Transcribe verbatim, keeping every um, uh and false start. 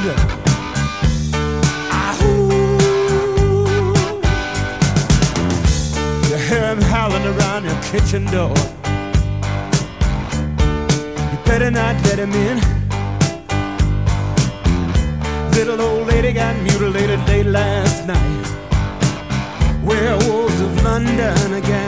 You hear him howling around your kitchen door. You better not let him in. Little old lady got mutilated late last night. Werewolves of London again.